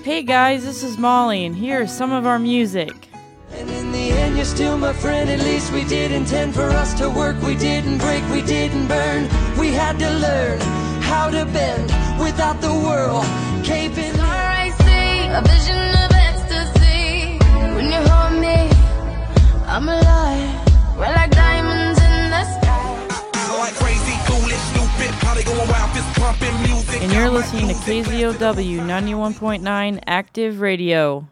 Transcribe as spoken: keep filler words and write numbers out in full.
Hey guys, this is Molly, and here's some of our music. And in the end, you're still my friend. At least we did intend for us to work. We didn't break, we didn't burn. We had to learn how to bend without the world caving. I see a vision of ecstasy. When you hold me, I'm alive. We're like diamonds in the sky. Like crazy, foolish, stupid. How they going wild, fist pumping music. And you're listening to K Z O W ninety-one point nine Active Radio.